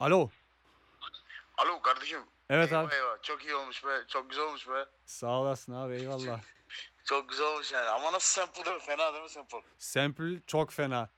Alo. Alo kardeşim. Evet Eyvah abi. eyvah. Çok iyi olmuş be. Çok güzel olmuş be. Sağ olasın abi, eyvallah. Çok güzel olmuş yani. Ama nasıl sample değil mi? Fena değil mi sample? Sample çok fena.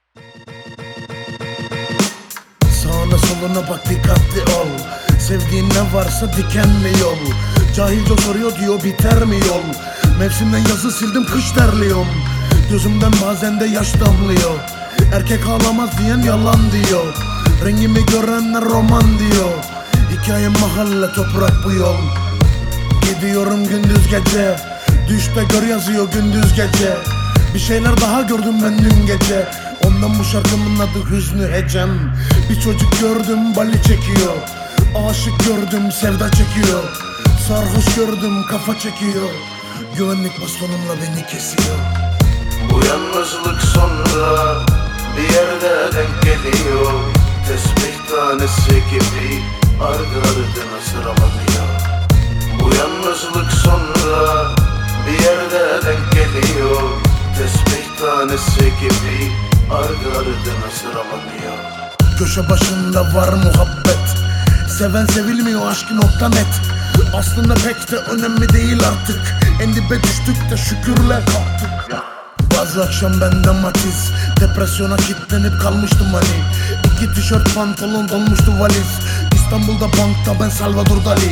Sağına soluna bak, dikkatli ol. Sevdiğin ne varsa dikenli yol. Cahilce soruyor diyor, biter mi yol? Mevsimden yazı sildim, kış terliyorum. Gözümden bazen de yaş damlıyor. Erkek ağlamaz diyen yalan diyor. Rengimi görenler roman diyor. Hikayem mahalle, toprak bu yol. Gidiyorum gündüz gece. Düşte gör yazıyor gündüz gece. Bir şeyler daha gördüm ben dün gece. Ondan bu şarkımın adı Hüznü Hecem. Bir çocuk gördüm bali çekiyor. Aşık gördüm sevda çekiyor. Sarhoş gördüm kafa çekiyor. Güvenlik bastonumla beni kesiyor. Bu yalnızlık sonra bir yerde denk geliyor. Tesbih tanesi gibi ardı ardına sıralanıyor. Bu yalnızlık sonra bir yerde denk geliyor. Tesbih tanesi gibi ardı ardına sıralanıyor. Köşe başında var muhabbet. Seven sevilmiyor aşkı.net. Aslında pek de önemli değil artık. En dibe düştük de şükürle kalktık. Bazı akşam bende matiz. Depresyona kilitlenip kalmıştım hani. 2 tişört pantolon dolmuştu valiz. İstanbul'da bankta ben Salvador Dali.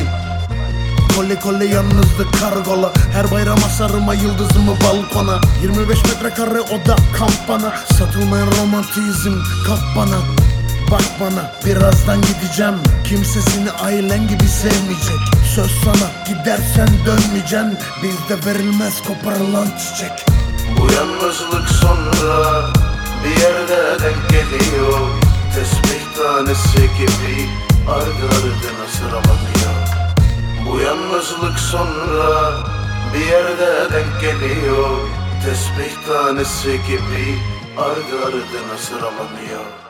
Kole kole yalnızlık kargola. Her bayram asarıma yıldızımı balkona. 25 metrekare oda kamp bana. Satılmayan romantizm kap bana. Bak bana birazdan gideceğim. Kimse seni ailen gibi sevmeyecek. Söz sana gidersen dönmeyeceksin. Bizde verilmez koparılan çiçek. Bu yalnızlık sonra bir yerde denk geliyor. Tesbih tanesi gibi ardı ardına sıralanıyor. Bu yalnızlık sonra bir yerde denk geliyor. Tesbih tanesi gibi ardı ardına sıralanıyor.